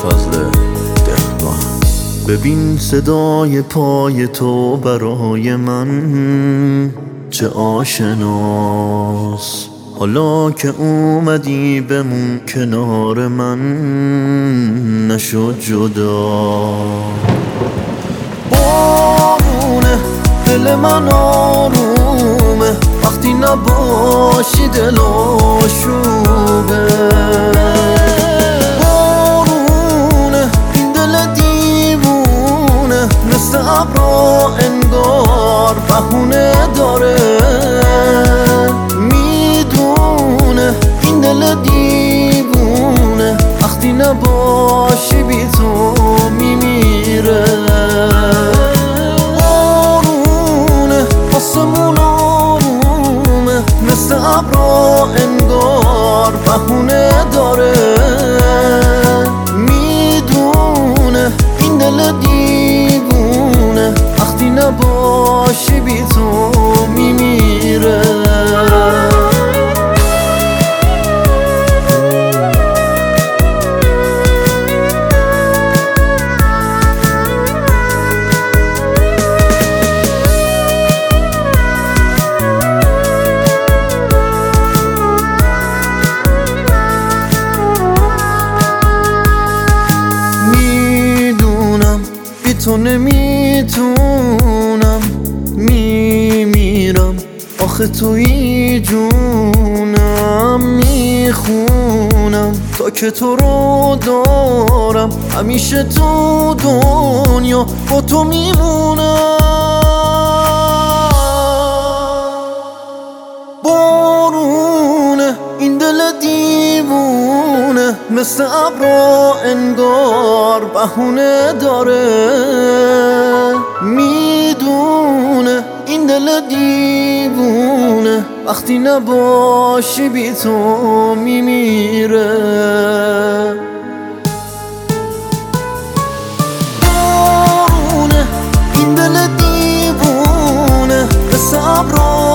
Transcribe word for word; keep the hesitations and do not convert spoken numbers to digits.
ابوالفضل دهقان. ببین صدای پای تو برای من چه آشناست، حالا که اومدی بمون کنار من، نشد جدا. بارونه دل من آرومه، وقتی نباشی دل آشوبه. بارونه این دل دیوونه، مثل ابرا انگار بهونه داره. میدونه این دل دیوونه، وقتی نباشی بی تو میمیره. بارونه آسمون آرومه، مثل ابرا انگار بهونه داره. میدونه این دل دیوونه، وقتی نباشی بی تو میمیره. تو نمیتونم، میمیرم آخه توی جونم. میخونم تا که تو رو دارم، همیشه تو دنیا با تو میمونم. بارونه این دل دیوونه، مثل ابرا انگار بهونه داره. میدونه این دل دیوونه، وقتی نباشی بی تو میمیره. بارونه این دل دیوونه، مثل ابرا